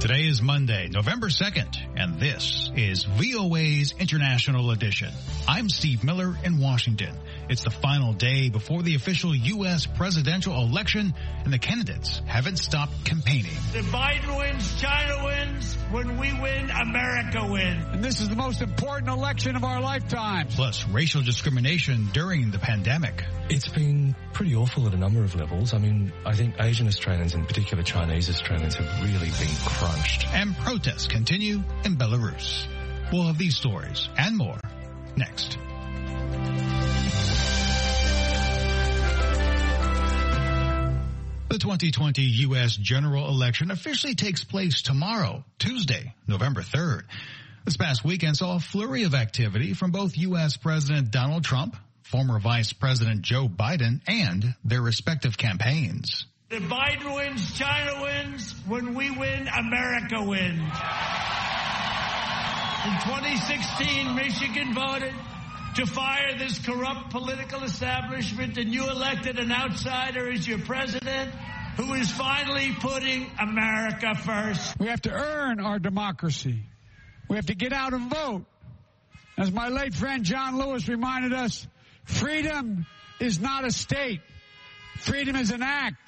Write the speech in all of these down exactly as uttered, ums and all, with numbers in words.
Today is Monday, November second, and this is V O A's International Edition. I'm Steve Miller in Washington. It's the final day before the official U S presidential election, and the candidates haven't stopped campaigning. If Biden wins, China wins. When we win, America wins. And this is the most important election of our lifetimes. Plus, racial discrimination during the pandemic. It's been pretty awful at a number of levels. I mean, I think Asian Australians, in particular Chinese Australians, have really been crunched. And protests continue in Belarus. We'll have these stories and more next. The twenty twenty U S general election officially takes place tomorrow, Tuesday, November third. This past weekend saw a flurry of activity from both U S President Donald Trump, former Vice President Joe Biden, and their respective campaigns. If Biden wins, China wins. When we win, America wins. In twenty sixteen, Michigan voted to fire this corrupt political establishment, and you elected an outsider as your president who is finally putting America first. We have to earn our democracy. We have to get out and vote. As my late friend John Lewis reminded us, freedom is not a state. Freedom is an act.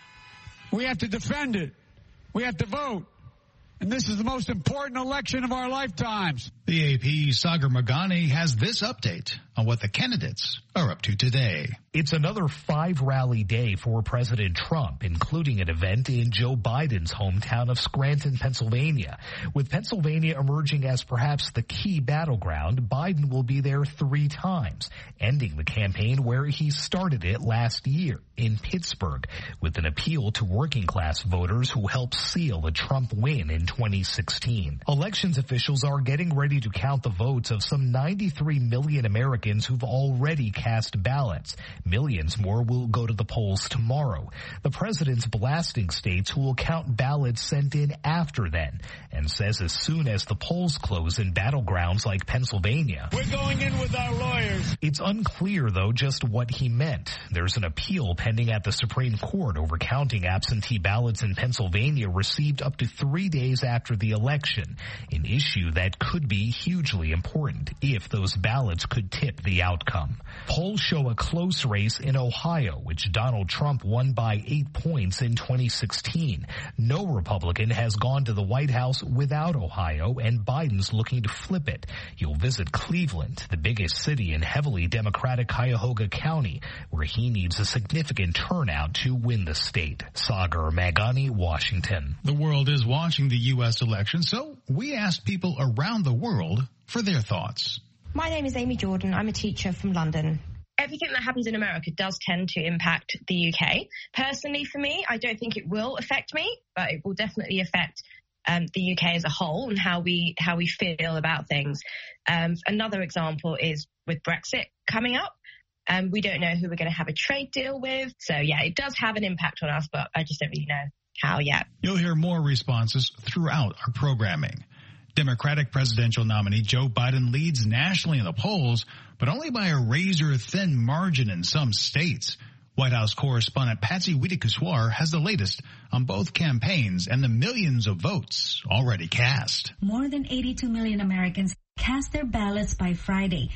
We have to defend it. We have to vote. And this is the most important election of our lifetimes. The A P's Sagar Meghani has this update on what the candidates are up to today. It's another five-rally day for President Trump, including an event in Joe Biden's hometown of Scranton, Pennsylvania. With Pennsylvania emerging as perhaps the key battleground, Biden will be there three times, ending the campaign where he started it last year, in Pittsburgh, with an appeal to working-class voters who helped seal a Trump win in twenty sixteen. Elections officials are getting ready to count the votes of some ninety-three million Americans who've already cast ballots. Millions more will go to the polls tomorrow. The president's blasting states who will count ballots sent in after then, and says as soon as the polls close in battlegrounds like Pennsylvania, we're going in with our lawyers. It's unclear, though, just what he meant. There's an appeal pending at the Supreme Court over counting absentee ballots in Pennsylvania received up to three days after the election, an issue that could be hugely important if those ballots could tip the outcome. Polls show a close race in Ohio, which Donald Trump won by eight points in twenty sixteen. No Republican has gone to the White House without Ohio, and Biden's looking to flip it. He'll visit Cleveland, the biggest city in heavily Democratic Cuyahoga County, where he needs a significant turnout to win the state. Sagar Meghani, Washington. The world is watching the U S election, so we asked people around the world for their thoughts. My name is Amy Jordan. I'm a teacher from London. Everything that happens in America does tend to impact the U K. Personally, for me, I don't think it will affect me, but it will definitely affect um, the U K as a whole and how we how we feel about things. Um, another example is with Brexit coming up. Um, we don't know who we're going to have a trade deal with. So, yeah, it does have an impact on us, but I just don't really know how yet. You'll hear more responses throughout our programming. Democratic presidential nominee Joe Biden leads nationally in the polls, but only by a razor-thin margin in some states. White House correspondent Patsy Widakuswar has the latest on both campaigns and the millions of votes already cast. More than eighty-two million Americans cast their ballots by Friday.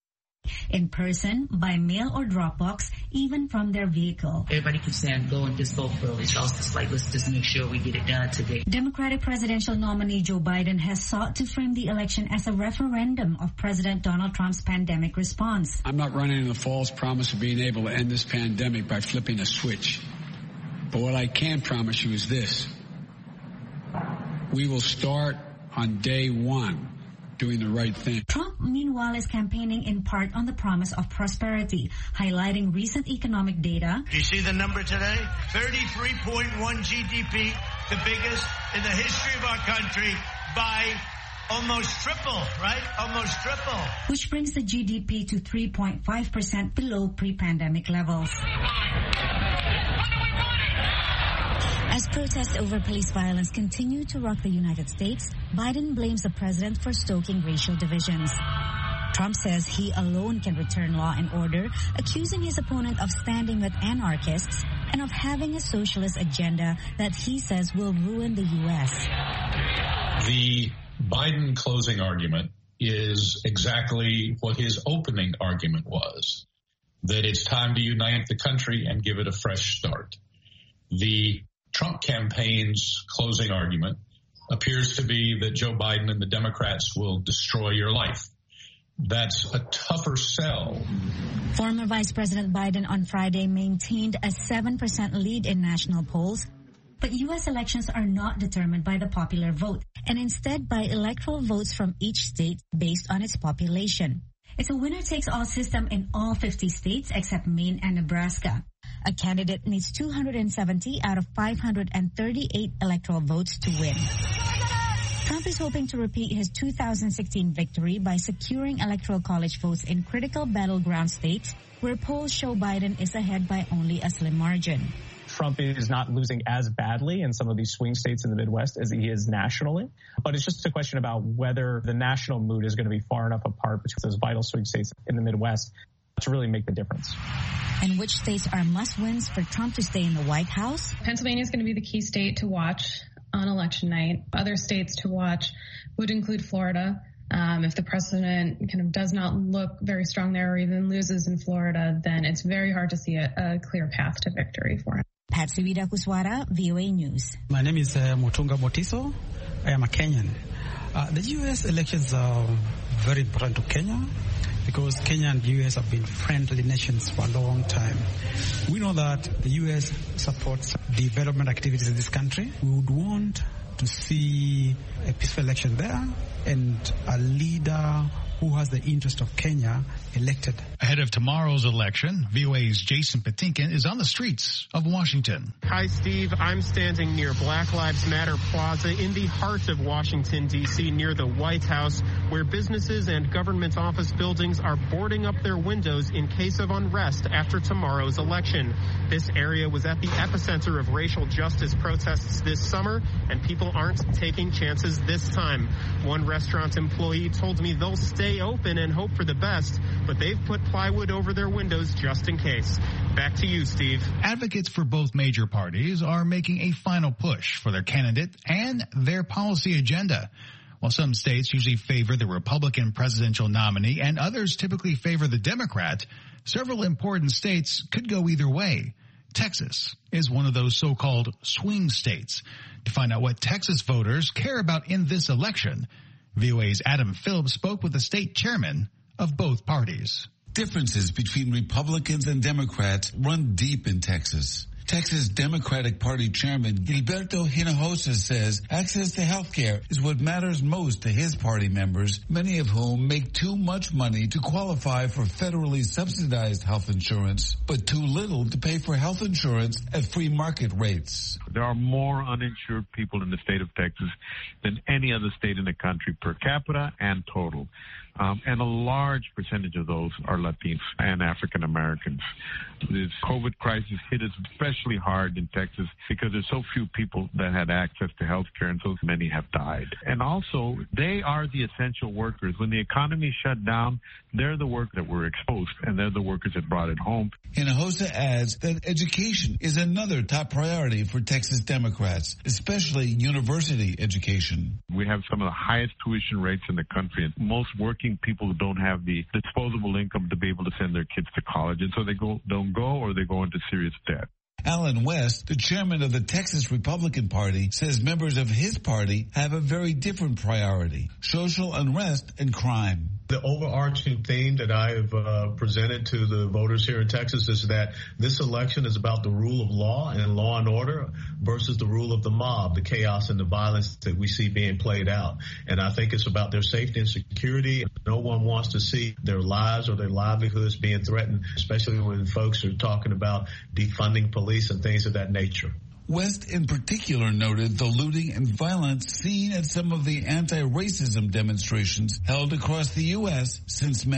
In person, by mail or drop box, even from their vehicle. Everybody keeps saying, go and just vote early. So I was just like, let's just make sure we get it done today. Democratic presidential nominee Joe Biden has sought to frame the election as a referendum of President Donald Trump's pandemic response. I'm not running on the false promise of being able to end this pandemic by flipping a switch. But what I can promise you is this. We will start on day one doing the right thing. Trump, meanwhile, is campaigning in part on the promise of prosperity, highlighting recent economic data. Do you see the number today? thirty-three point one G D P, the biggest in the history of our country by almost triple, right? Almost triple. Which brings the G D P to three point five percent below pre-pandemic levels. As protests over police violence continue to rock the United States, Biden blames the president for stoking racial divisions. Trump says he alone can return law and order, accusing his opponent of standing with anarchists and of having a socialist agenda that he says will ruin the U S. The Biden closing argument is exactly what his opening argument was, that it's time to unite the country and give it a fresh start. The Trump campaign's closing argument appears to be that Joe Biden and the Democrats will destroy your life. That's a tougher sell. Former Vice President Biden on Friday maintained a seven percent lead in national polls. But U S elections are not determined by the popular vote, and instead by electoral votes from each state based on its population. It's a winner-takes-all system in all fifty states except Maine and Nebraska. A candidate needs two hundred seventy out of five hundred thirty-eight electoral votes to win. Trump is hoping to repeat his two thousand sixteen victory by securing electoral college votes in critical battleground states where polls show Biden is ahead by only a slim margin. Trump is not losing as badly in some of these swing states in the Midwest as he is nationally. But it's just a question about whether the national mood is going to be far enough apart between those vital swing states in the Midwest to really make the difference. And which states are must-wins for Trump to stay in the White House? Pennsylvania is going to be the key state to watch on election night. Other states to watch would include Florida. Um, if the president kind of does not look very strong there or even loses in Florida, then it's very hard to see a, a clear path to victory for him. Patsy Widakuswara, V O A News. My name is uh, Mutunga Motiso. I am a Kenyan. Uh, the U S elections are very important to Kenya because Kenya and the U S have been friendly nations for a long time. We know that the U S supports development activities in this country. We would want to see a peaceful election there and a leader who has the interest of Kenya elected. Ahead of tomorrow's election, V O A's Jason Patinkin is on the streets of Washington. Hi, Steve. I'm standing near Black Lives Matter Plaza in the heart of Washington, D C, near the White House, where businesses and government office buildings are boarding up their windows in case of unrest after tomorrow's election. This area was at the epicenter of racial justice protests this summer, and people aren't taking chances this time. One restaurant employee told me they'll stay open and hope for the best, but they've put plywood over their windows just in case. Back to you, Steve. Advocates for both major parties are making a final push for their candidate and their policy agenda. While some states usually favor the Republican presidential nominee and others typically favor the Democrat, several important states could go either way. Texas is one of those so-called swing states. To find out what Texas voters care about in this election, V O A's Adam Phillips spoke with the state chairman of both parties. Differences between Republicans and Democrats run deep in Texas. Texas Democratic Party Chairman Gilberto Hinojosa says access to health care is what matters most to his party members, many of whom make too much money to qualify for federally subsidized health insurance, but too little to pay for health insurance at free market rates. There are more uninsured people in the state of Texas than any other state in the country per capita and total. Um, and a large percentage of those are Latinos and African Americans. This COVID crisis hit us especially hard in Texas because there's so few people that had access to health care and so many have died. And also, they are the essential workers. When the economy shut down, they're the workers that were exposed and they're the workers that brought it home. Hinojosa adds that education is another top priority for Texas Democrats, especially university education. We have some of the highest tuition rates in the country, and most working people don't have the disposable income to be able to send their kids to college, and so they go don't go or they go into serious debt. Alan West, the chairman of the Texas Republican Party, says members of his party have a very different priority: social unrest and crime. The overarching theme that I have uh, presented to the voters here in Texas is that this election is about the rule of law and law and order versus the rule of the mob, the chaos and the violence that we see being played out. And I think it's about their safety and security. No one wants to see their lives or their livelihoods being threatened, especially when folks are talking about defunding police and things of that nature. West in particular noted the looting and violence seen at some of the anti-racism demonstrations held across the U S since May.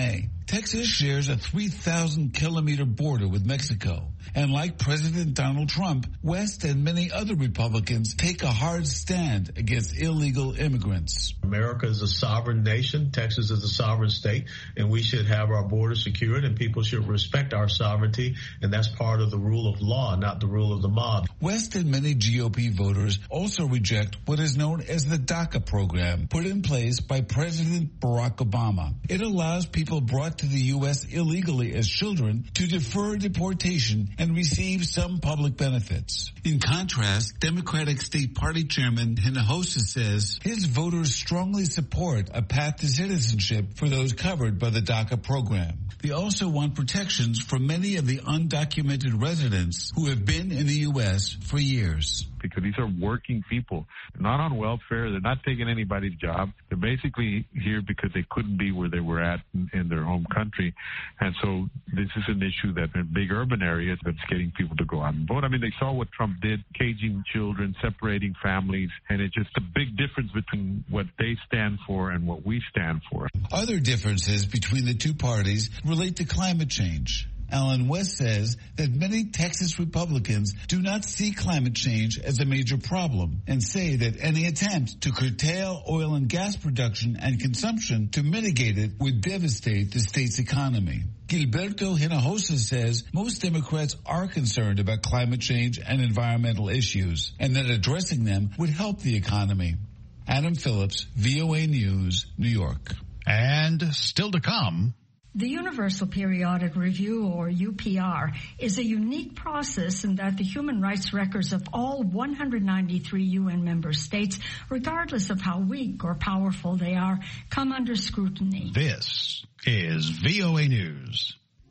Texas shares a three thousand kilometer border with Mexico. And like President Donald Trump, West and many other Republicans take a hard stand against illegal immigrants. America is a sovereign nation. Texas is a sovereign state, and we should have our borders secured, and people should respect our sovereignty, and that's part of the rule of law, not the rule of the mob. West and many G O P voters also reject what is known as the DACA program, put in place by President Barack Obama. It allows people brought to the U S illegally as children to defer deportation and receive some public benefits. In contrast, Democratic State Party Chairman Hinojosa says his voters strongly support a path to citizenship for those covered by the DACA program. They also want protections for many of the undocumented residents who have been in the U S for years. Because these are working people. They're not on welfare. They're not taking anybody's job. They're basically here because they couldn't be where they were at in, in their home country. And so this is an issue that in big urban areas that's getting people to go out and vote. I mean, they saw what Trump did, caging children, separating families, and it's just a big difference between what they stand for and what we stand for. Other differences between the two parties relate to climate change. Alan West says that many Texas Republicans do not see climate change as a major problem and say that any attempt to curtail oil and gas production and consumption to mitigate it would devastate the state's economy. Gilberto Hinojosa says most Democrats are concerned about climate change and environmental issues and that addressing them would help the economy. Adam Phillips, V O A News, New York. And still to come. The Universal Periodic Review, or U P R, is a unique process in that the human rights records of all one hundred ninety-three U N member states, regardless of how weak or powerful they are, come under scrutiny. This is V O A News.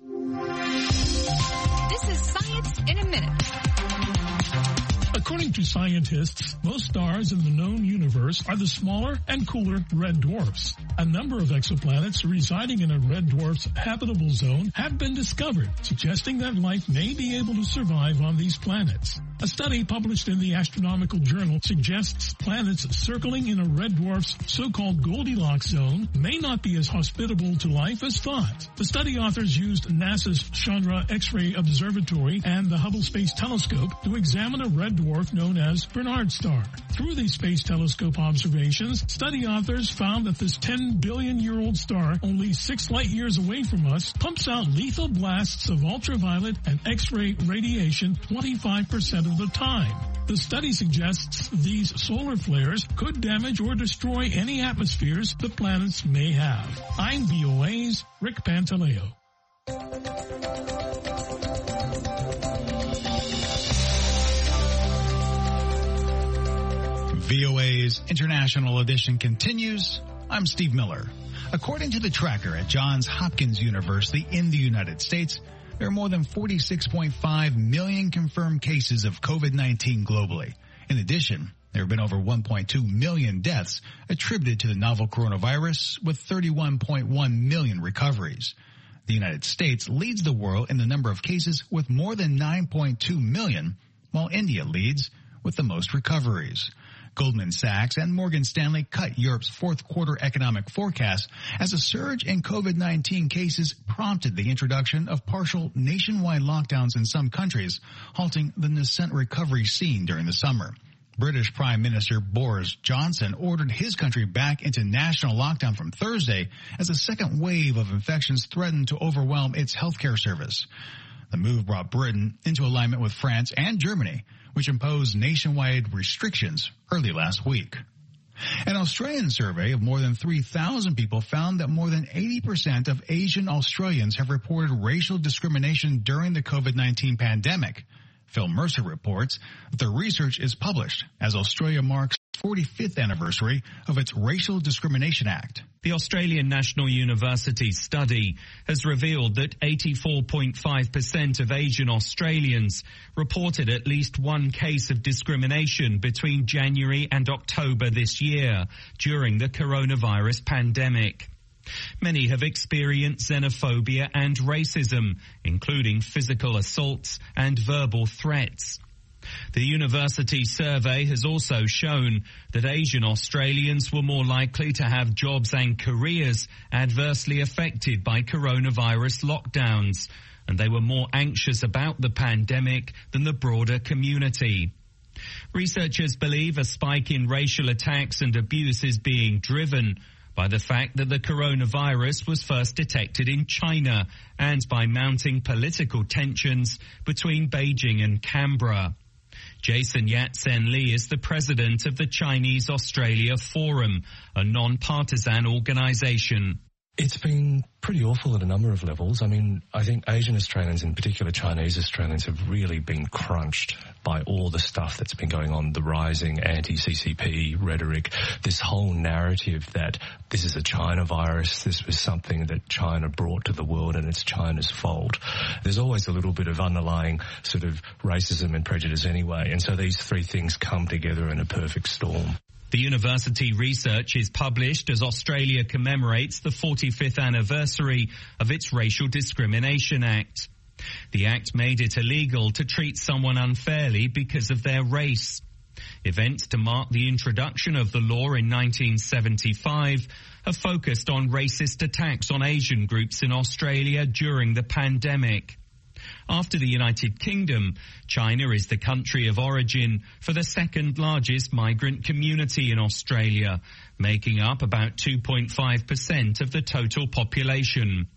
This is Science in a Minute. According to scientists, most stars in the known universe are the smaller and cooler red dwarfs. A number of exoplanets residing in a red dwarf's habitable zone have been discovered, suggesting that life may be able to survive on these planets. A study published in the Astronomical Journal suggests planets circling in a red dwarf's so-called Goldilocks zone may not be as hospitable to life as thought. The study authors used NASA's Chandra X-ray Observatory and the Hubble Space Telescope to examine a red dwarf known as Bernard Star. Through these space telescope observations, study authors found that this ten billion year old star, only six light years away from us, pumps out lethal blasts of ultraviolet and X-ray radiation twenty-five percent of the time. The study suggests these solar flares could damage or destroy any atmospheres the planets may have. I'm V O A's Rick Pantaleo. V O A's International Edition continues. I'm Steve Miller. According to the tracker at Johns Hopkins University in the United States, there are more than forty-six point five million confirmed cases of COVID nineteen globally. In addition, there have been over one point two million deaths attributed to the novel coronavirus, with thirty-one point one million recoveries. The United States leads the world in the number of cases with more than nine point two million, while India leads with the most recoveries. Goldman Sachs and Morgan Stanley cut Europe's fourth quarter economic forecast as a surge in COVID nineteen cases prompted the introduction of partial nationwide lockdowns in some countries, halting the nascent recovery seen during the summer. British Prime Minister Boris Johnson ordered his country back into national lockdown from Thursday as a second wave of infections threatened to overwhelm its healthcare service. The move brought Britain into alignment with France and Germany, which imposed nationwide restrictions early last week. An Australian survey of more than three thousand people found that more than eighty percent of Asian Australians have reported racial discrimination during the COVID nineteen pandemic. Phil Mercer reports that the research is published as Australia marks the forty-fifth anniversary of its Racial Discrimination Act. The Australian National University study has revealed that eighty-four point five percent of Asian Australians reported at least one case of discrimination between January and October this year during the coronavirus pandemic. Many have experienced xenophobia and racism, including physical assaults and verbal threats. The university survey has also shown that Asian Australians were more likely to have jobs and careers adversely affected by coronavirus lockdowns, and they were more anxious about the pandemic than the broader community. Researchers believe a spike in racial attacks and abuse is being driven by the fact that the coronavirus was first detected in China and by mounting political tensions between Beijing and Canberra. Jason Yat-sen Lee is the president of the Chinese Australia Forum, a non-partisan organisation. It's been pretty awful at a number of levels. I mean, I think Asian Australians, in particular Chinese Australians, have really been crunched by all the stuff that's been going on, the rising anti-C C P rhetoric, this whole narrative that this is a China virus, this was something that China brought to the world and it's China's fault. There's always a little bit of underlying sort of racism and prejudice anyway, and so these three things come together in a perfect storm. The university research is published as Australia commemorates the forty-fifth anniversary of its Racial Discrimination Act. The act made it illegal to treat someone unfairly because of their race. Events to mark the introduction of the law in nineteen seventy-five have focused on racist attacks on Asian groups in Australia during the pandemic. After the United Kingdom, China is the country of origin for the second largest migrant community in Australia, making up about two point five percent of the total population.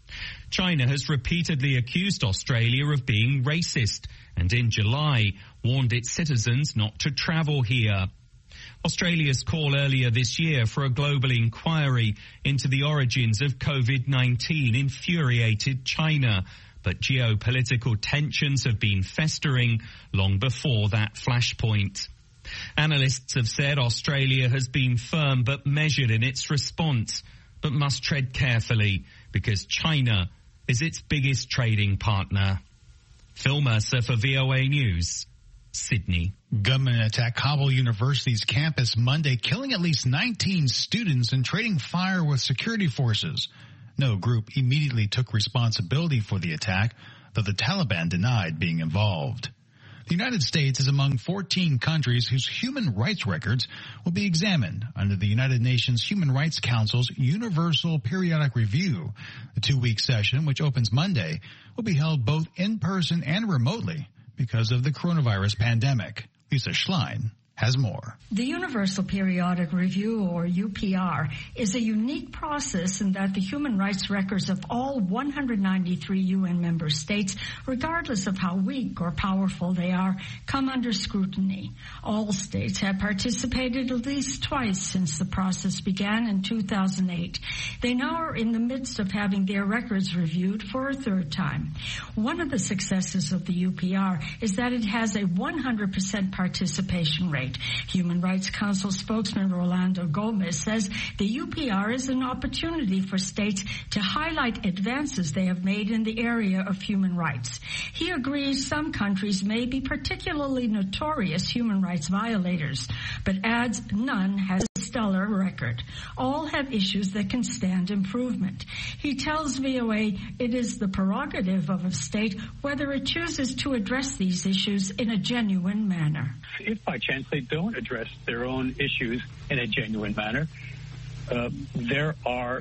China has repeatedly accused Australia of being racist and in July warned its citizens not to travel here. Australia's call earlier this year for a global inquiry into the origins of COVID nineteen infuriated China, but geopolitical tensions have been festering long before that flashpoint. Analysts have said Australia has been firm but measured in its response, but must tread carefully because China is its biggest trading partner. Phil Mercer for V O A News, Sydney. Gunmen attacked Kabul University's campus Monday, killing at least nineteen students and trading fire with security forces. No group immediately took responsibility for the attack, though the Taliban denied being involved. The United States is among fourteen countries whose human rights records will be examined under the United Nations Human Rights Council's Universal Periodic Review. The two-week session, which opens Monday, will be held both in person and remotely because of the coronavirus pandemic. Lisa Schlein has more. The Universal Periodic Review, or U P R, is a unique process in that the human rights records of all one hundred ninety-three U N member states, regardless of how weak or powerful they are, come under scrutiny. All states have participated at least twice since the process began in two thousand eight. They now are in the midst of having their records reviewed for a third time. One of the successes of the U P R is that it has a one hundred percent participation rate. Human Rights Council spokesman Rolando Gomez says the U P R is an opportunity for states to highlight advances they have made in the area of human rights. He agrees some countries may be particularly notorious human rights violators, but adds none has a stellar record. All have issues that can stand improvement. He tells V O A it is the prerogative of a state whether it chooses to address these issues in a genuine manner. If by chance they don't address their own issues in a genuine manner, uh, there are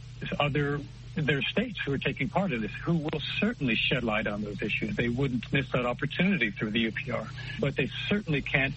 other there are states who are taking part in this who will certainly shed light on those issues. They wouldn't miss that opportunity through the U P R, but they certainly can't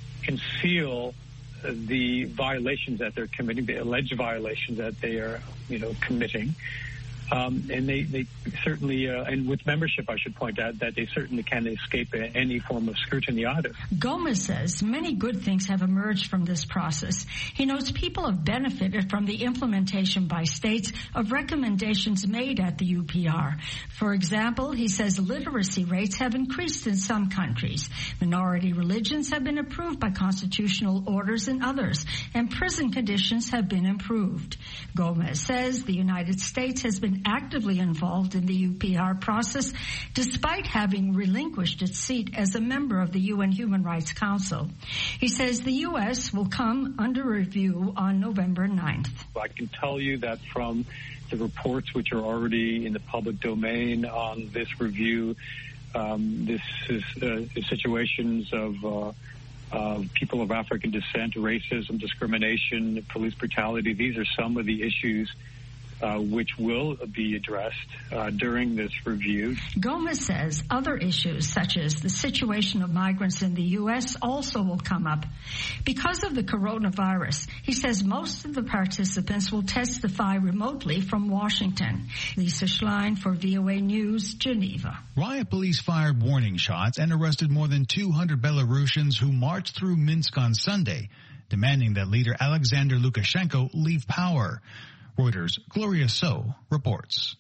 conceal the violations that they're committing, the alleged violations that they are, you know, committing. Um, and they, they certainly, uh, and with membership, I should point out that they certainly can't escape any form of scrutiny either. Gomez says many good things have emerged from this process. He notes people have benefited from the implementation by states of recommendations made at the U P R. For example, he says literacy rates have increased in some countries. Minority religions have been approved by constitutional orders in others, and prison conditions have been improved. Gomez says the United States has been actively involved in the U P R process, despite having relinquished its seat as a member of the U N Human Rights Council. He says the U S will come under review on November ninth. I can tell you that from the reports which are already in the public domain on this review, Um, this is uh, situations of uh, uh, people of African descent, racism, discrimination, police brutality. These are some of the issues Uh, which will be addressed uh, during this review. Gomez says other issues, such as the situation of migrants in the U S, also will come up. Because of the coronavirus, he says most of the participants will testify remotely from Washington. Lisa Schlein for V O A News, Geneva. Riot police fired warning shots and arrested more than two hundred Belarusians who marched through Minsk on Sunday, demanding that leader Alexander Lukashenko leave power. Reuters' Gloria So reports.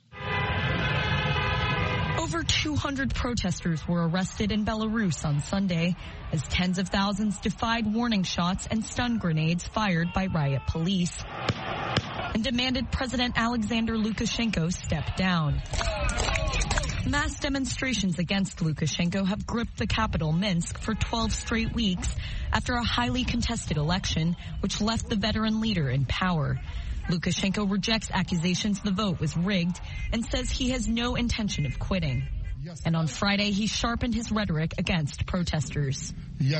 Over two hundred protesters were arrested in Belarus on Sunday as tens of thousands defied warning shots and stun grenades fired by riot police and demanded President Alexander Lukashenko step down. Mass demonstrations against Lukashenko have gripped the capital, Minsk, for twelve straight weeks after a highly contested election, which left the veteran leader in power. Lukashenko rejects accusations the vote was rigged and says he has no intention of quitting. And on Friday, he sharpened his rhetoric against protesters.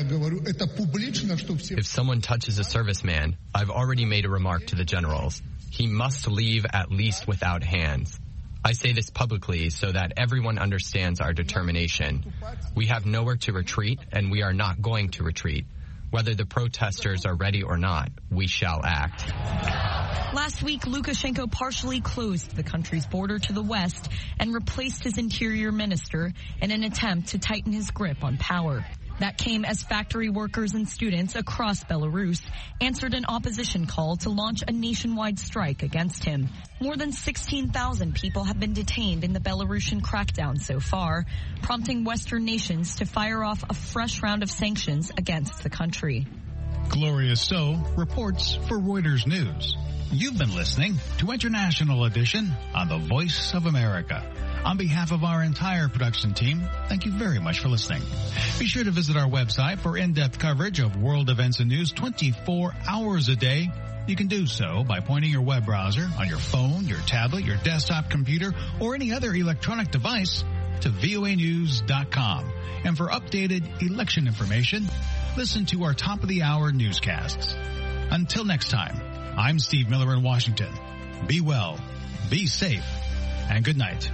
If someone touches a serviceman, I've already made a remark to the generals. He must leave at least without hands. I say this publicly so that everyone understands our determination. We have nowhere to retreat, and we are not going to retreat. Whether the protesters are ready or not, we shall act. Last week, Lukashenko partially closed the country's border to the west and replaced his interior minister in an attempt to tighten his grip on power. That came as factory workers and students across Belarus answered an opposition call to launch a nationwide strike against him. More than sixteen thousand people have been detained in the Belarusian crackdown so far, prompting Western nations to fire off a fresh round of sanctions against the country. Gloria So reports for Reuters News. You've been listening to International Edition on the Voice of America. On behalf of our entire production team, thank you very much for listening. Be sure to visit our website for in-depth coverage of world events and news twenty-four hours a day. You can do so by pointing your web browser on your phone, your tablet, your desktop computer, or any other electronic device to V O A news dot com. And for updated election information, listen to our top-of-the-hour newscasts. Until next time, I'm Steve Miller in Washington. Be well, be safe, and good night.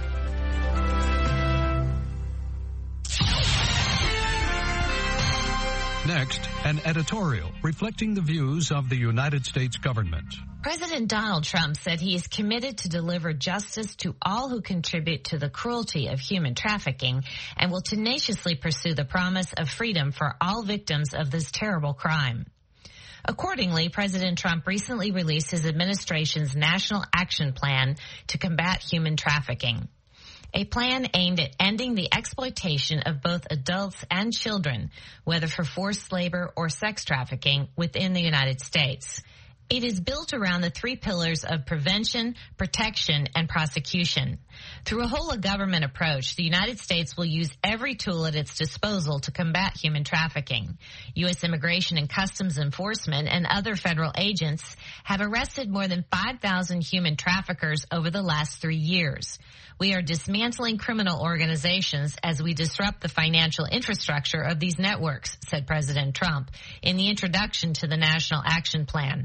Next, an editorial reflecting the views of the United States government. President Donald Trump said he is committed to deliver justice to all who contribute to the cruelty of human trafficking and will tenaciously pursue the promise of freedom for all victims of this terrible crime. Accordingly, President Trump recently released his administration's National Action Plan to combat human trafficking. A plan aimed at ending the exploitation of both adults and children, whether for forced labor or sex trafficking, within the United States. It is built around the three pillars of prevention, protection, and prosecution. Through a whole-of-government approach, the United States will use every tool at its disposal to combat human trafficking. U S Immigration and Customs Enforcement and other federal agents have arrested more than five thousand human traffickers over the last three years. We are dismantling criminal organizations as we disrupt the financial infrastructure of these networks, said President Trump in the introduction to the National Action Plan.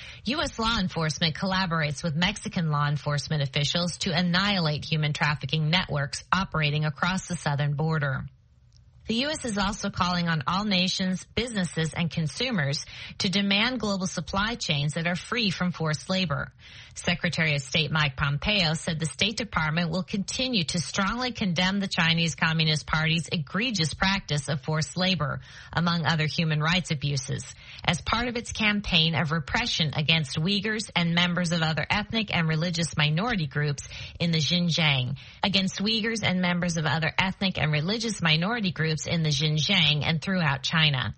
U S law enforcement collaborates with Mexican law enforcement officials to annihilate human trafficking networks operating across the southern border. The U S is also calling on all nations, businesses, and consumers to demand global supply chains that are free from forced labor. Secretary of State Mike Pompeo said the State Department will continue to strongly condemn the Chinese Communist Party's egregious practice of forced labor, among other human rights abuses, as part of its campaign of repression against Uyghurs and members of other ethnic and religious minority groups in the Xinjiang, against Uyghurs and members of other ethnic and religious minority groups in the Xinjiang and throughout China.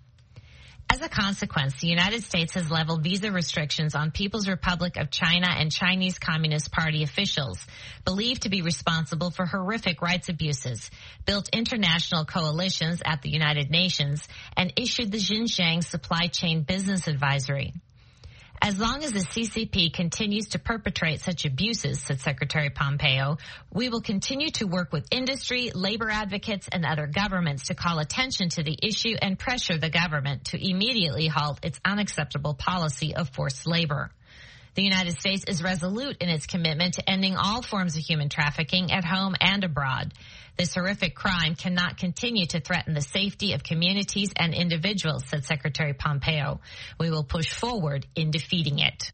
As a consequence, the United States has leveled visa restrictions on People's Republic of China and Chinese Communist Party officials, believed to be responsible for horrific rights abuses, built international coalitions at the United Nations, and issued the Xinjiang Supply Chain Business Advisory. As long as the C C P continues to perpetrate such abuses, said Secretary Pompeo, we will continue to work with industry, labor advocates, and other governments to call attention to the issue and pressure the government to immediately halt its unacceptable policy of forced labor. The United States is resolute in its commitment to ending all forms of human trafficking at home and abroad. This horrific crime cannot continue to threaten the safety of communities and individuals, said Secretary Pompeo. We will push forward in defeating it.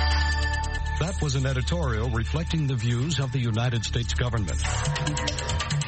That was an editorial reflecting the views of the United States government.